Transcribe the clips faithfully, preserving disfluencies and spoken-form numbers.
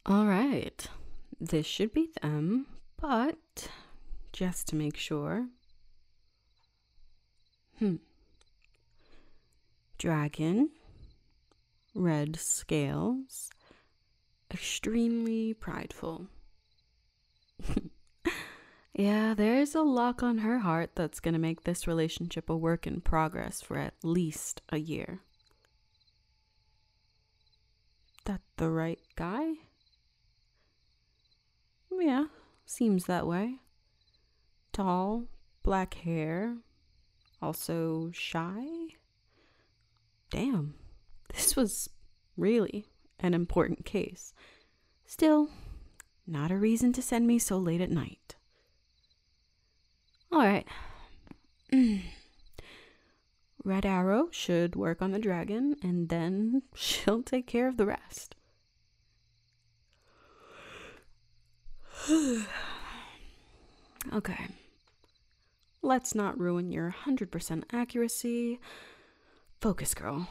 All right, this should be them, but just to make sure. Hmm. Dragon, red scales, extremely prideful. Yeah, there's a lock on her heart that's gonna make this relationship a work in progress for at least a year. That the right guy? Yeah, seems that way. Tall, black hair, also shy. Damn, this was really an important case. Still, not a reason to send me so late at night. Alright. Red Arrow should work on the dragon, and then she'll take care of the rest. Okay. Let's not ruin your one hundred percent accuracy. Focus, girl.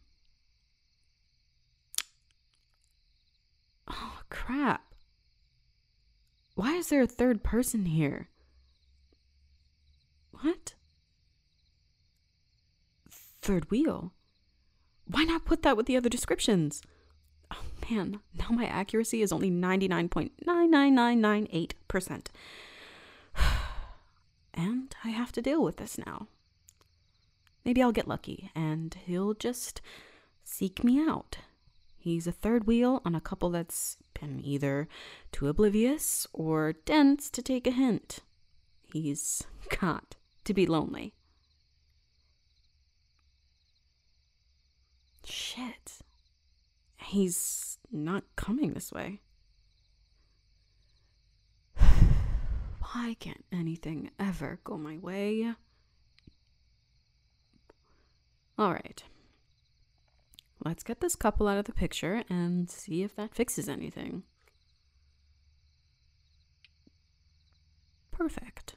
Oh, crap. Why is there a third person here? What? Third wheel? Why not put that with the other descriptions? Oh man, now my accuracy is only ninety-nine point nine nine nine nine eight percent. And I have to deal with this now. Maybe I'll get lucky and he'll just seek me out. He's a third wheel on a couple that's been either too oblivious or dense to take a hint. He's got to be lonely. Shit. He's not coming this way. Why can't anything ever go my way? Alright. Let's get this couple out of the picture and see if that fixes anything. Perfect.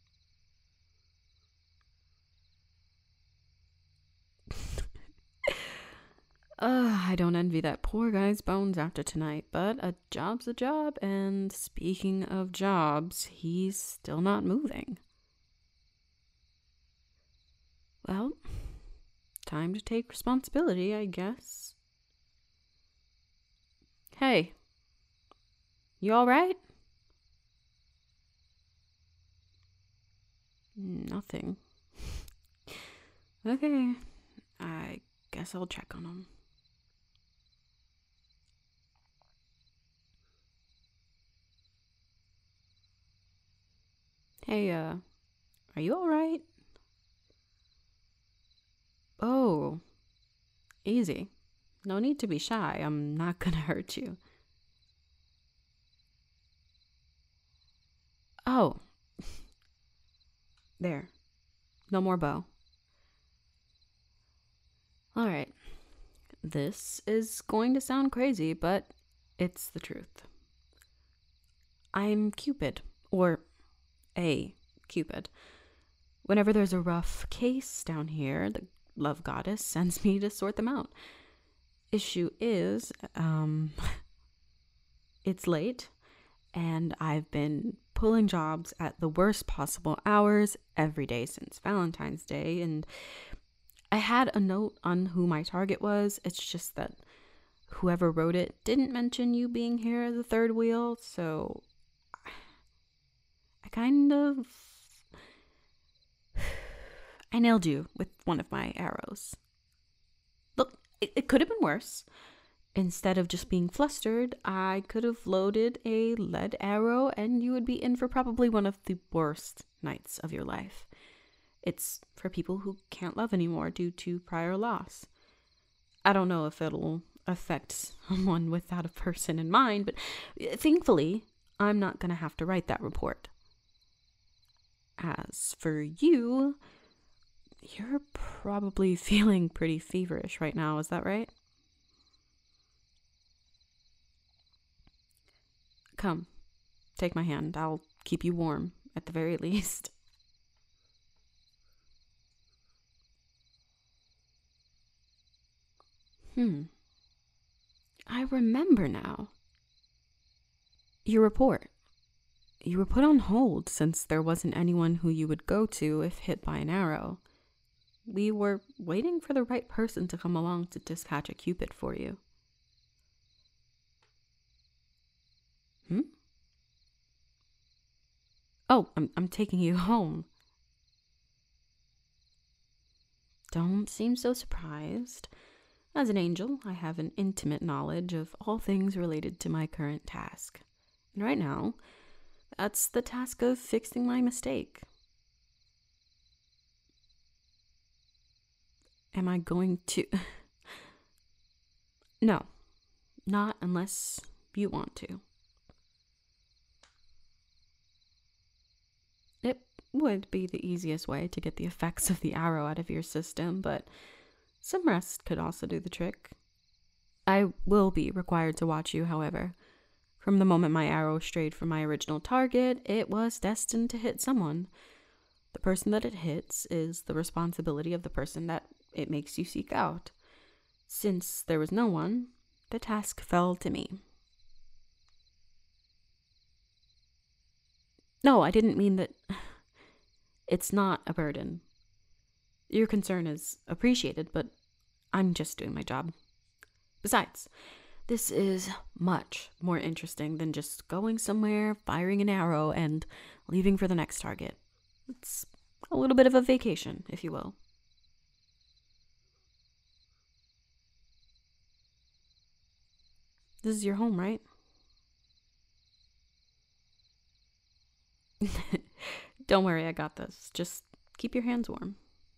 Uh, I don't envy that poor guy's bones after tonight, but a job's a job, and speaking of jobs, he's still not moving. Well, time to take responsibility, I guess. Hey, you alright? Nothing. Okay, I guess I'll check on him. Hey, uh, are you alright? Oh, easy. No need to be shy. I'm not gonna hurt you. Oh. There. No more bow. Alright. This is going to sound crazy, but it's the truth. I'm Cupid, or a Cupid. Whenever there's a rough case down here, the love goddess sends me to sort them out. Issue is, um, it's late, and I've been pulling jobs at the worst possible hours every day since Valentine's Day, and I had a note on who my target was. It's just that whoever wrote it didn't mention you being here as a third wheel, so I kind of... I nailed you with one of my arrows. Look, it, it could have been worse. Instead of just being flustered, I could have loaded a lead arrow and you would be in for probably one of the worst nights of your life. It's for people who can't love anymore due to prior loss. I don't know if it'll affect someone without a person in mind, but thankfully, I'm not going to have to write that report. As for you, you're probably feeling pretty feverish right now, is that right? Come, take my hand. I'll keep you warm, at the very least. Hmm. I remember now. Your report. You were put on hold since there wasn't anyone who you would go to if hit by an arrow. We were waiting for the right person to come along to dispatch a Cupid for you. Hmm? Oh, I'm, I'm taking you home. Don't seem so surprised. As an angel, I have an intimate knowledge of all things related to my current task. And right now, that's the task of fixing my mistake. Am I going to... No, not unless you want to. It would be the easiest way to get the effects of the arrow out of your system, but some rest could also do the trick. I will be required to watch you, however. From the moment my arrow strayed from my original target, it was destined to hit someone. The person that it hits is the responsibility of the person that it makes you seek out. Since there was no one, the task fell to me. No, I didn't mean that. It's not a burden. Your concern is appreciated, but I'm just doing my job. Besides, this is much more interesting than just going somewhere, firing an arrow, and leaving for the next target. It's a little bit of a vacation, if you will. This is your home, right? Don't worry, I got this. Just keep your hands warm.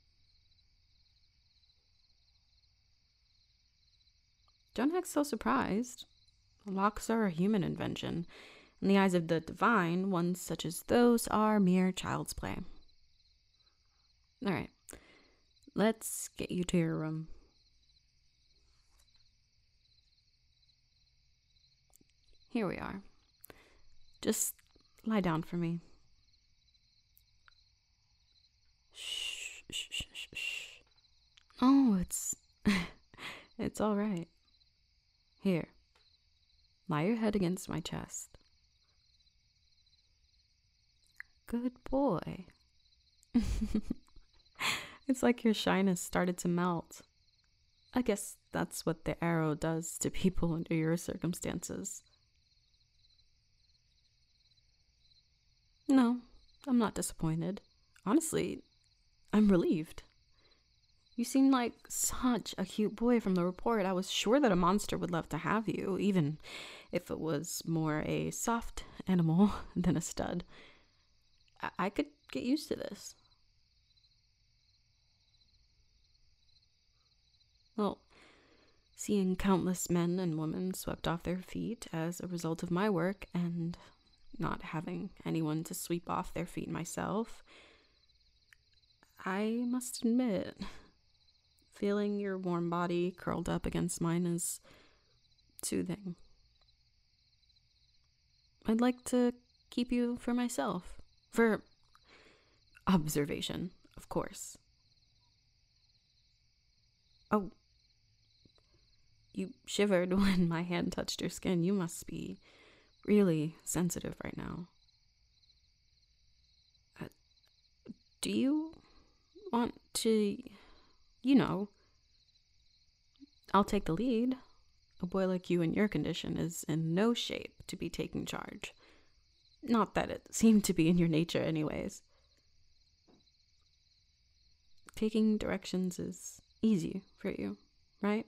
Don't act so surprised. Locks are a human invention. In the eyes of the divine, ones such as those are mere child's play. All right, let's get you to your room. Here we are. Just lie down for me. Shh, shh, shh, shh, shh. Oh, it's... it's all right. Here, lie your head against my chest. Good boy. It's like your shyness started to melt. I guess that's what the arrow does to people under your circumstances. No, I'm not disappointed. Honestly, I'm relieved. You seem like such a cute boy from the report. I was sure that a monster would love to have you, even if it was more a soft animal than a stud. I, I could get used to this. Well, seeing countless men and women swept off their feet as a result of my work and not having anyone to sweep off their feet myself, I must admit, feeling your warm body curled up against mine is soothing. I'd like to keep you for myself. For observation, of course. Oh, you shivered when my hand touched your skin. You must be really sensitive right now. Uh, do you want to, you know, I'll take the lead. A boy like you in your condition is in no shape to be taking charge. Not that it seemed to be in your nature anyways. Taking directions is easy for you, right?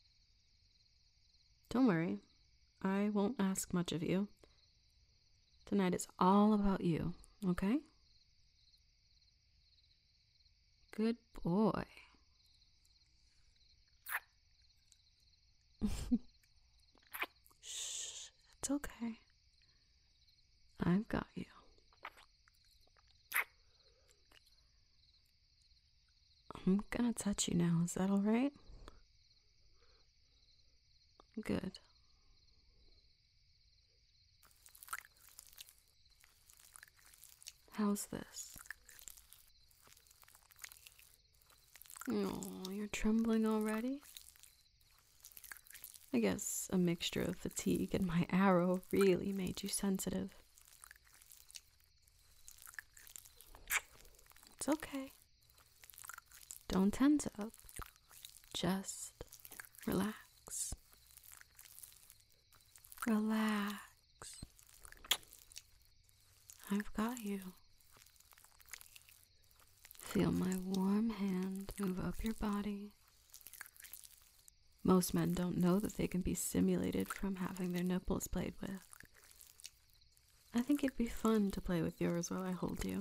Don't worry, I won't ask much of you. Tonight is all about you, okay? Good boy. Shh, it's okay. I've got you. I'm gonna touch you now, is that alright? Good. How's this? Oh, you're trembling already? I guess a mixture of fatigue and my arrow really made you sensitive. It's okay. Don't tense up. Just relax. Relax. I've got you. Feel my warm hand move up your body. Most men don't know that they can be stimulated from having their nipples played with. I think it'd be fun to play with yours while I hold you.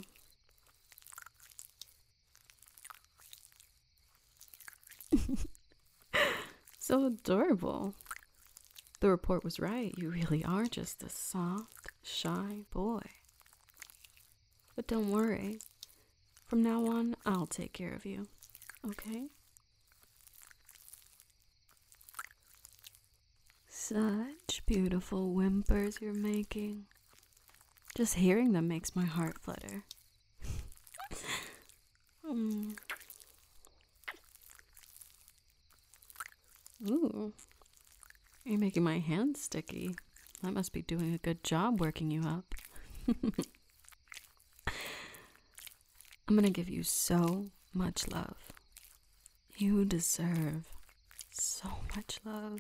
So adorable. The report was right. You really are just a soft, shy boy. But don't worry. From now on, I'll take care of you. Okay? Such beautiful whimpers you're making. Just hearing them makes my heart flutter. mm. Ooh. You're making my hands sticky. I must be doing a good job working you up. I'm gonna give you so much love. You deserve so much love.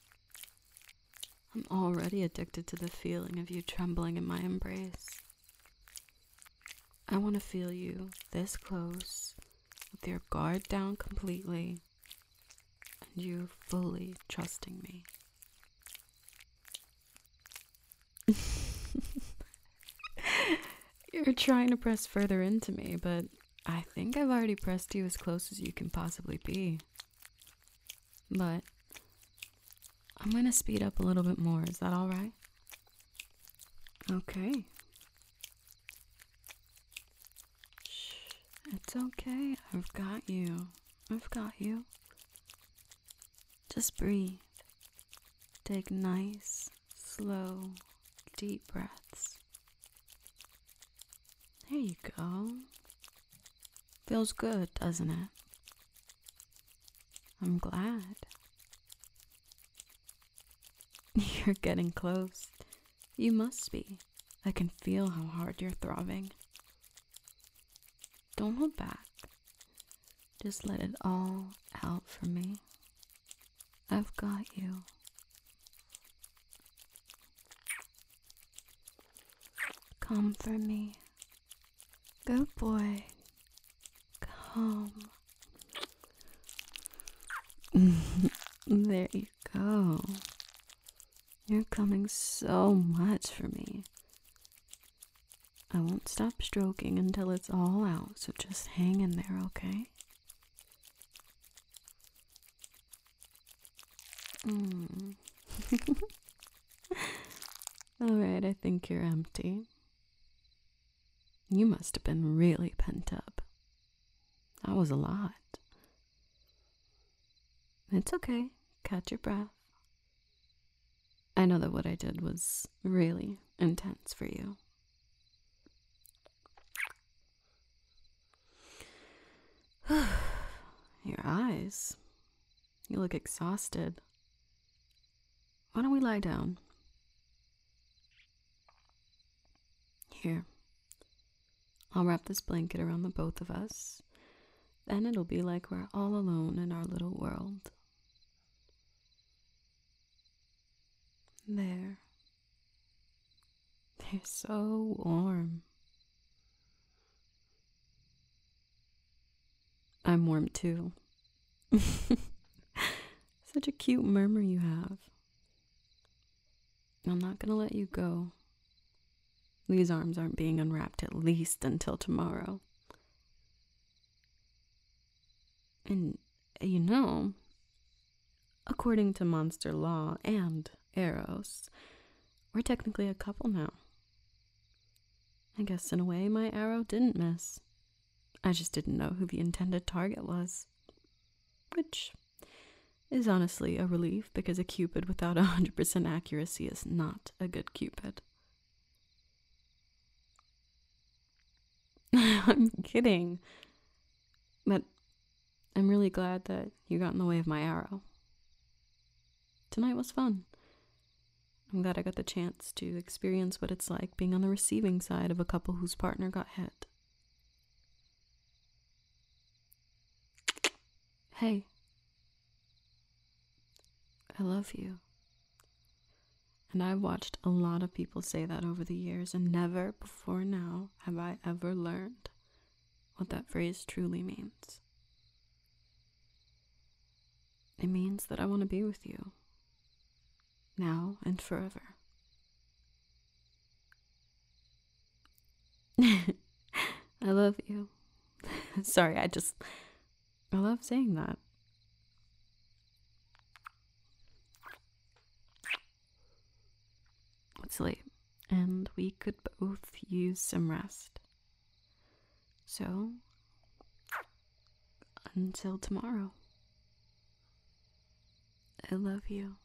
I'm already addicted to the feeling of you trembling in my embrace. I want to feel you this close, with your guard down completely, and you fully trusting me. You're trying to press further into me, but I think I've already pressed you as close as you can possibly be. But I'm going to speed up a little bit more. Is that all right? Okay. Shh. It's okay. I've got you. I've got you. Just breathe. Take nice, slow, deep breaths. There you go. Feels good, doesn't it? I'm glad. You're getting close. You must be. I can feel how hard you're throbbing. Don't hold back. Just let it all out for me. I've got you. Come for me. Good boy. Come. There you go. You're coming so much for me. I won't stop stroking until it's all out, so just hang in there, okay? Mm. Alright, I think you're empty. You must have been really pent up. That was a lot. It's okay. Catch your breath. I know that what I did was really intense for you. Your eyes. You look exhausted. Why don't we lie down? Here. I'll wrap this blanket around the both of us. Then it'll be like we're all alone in our little world. There. They're so warm. I'm warm too. Such a cute murmur you have. I'm not gonna let you go. These arms aren't being unwrapped at least until tomorrow. And, you know, according to monster law and Eros, we're technically a couple now. I guess in a way my arrow didn't miss. I just didn't know who the intended target was. Which is honestly a relief, because a cupid without one hundred percent accuracy is not a good cupid. I'm kidding. But I'm really glad that you got in the way of my arrow. tonight was fun. I'm glad I got the chance to experience what it's like being on the receiving side of a couple whose partner got hit. Hey, I love you. And I've watched a lot of people say that over the years, and never before now have I ever learned what that phrase truly means. It means that I want to be with you, now and forever. I love you. Sorry, I just, I love saying that. It's late, and we could both use some rest. So, until tomorrow, I love you.